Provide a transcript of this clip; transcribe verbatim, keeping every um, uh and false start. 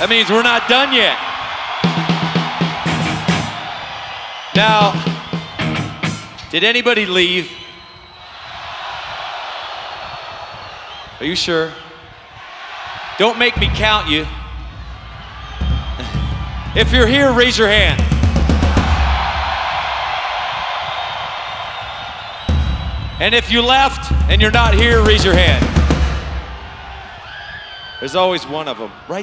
That means we're not done yet. Now, did anybody leave? Are you sure? Don't make me count you. If you're here, raise your hand. And if you left and you're not here, raise your hand. There's always one of them, right?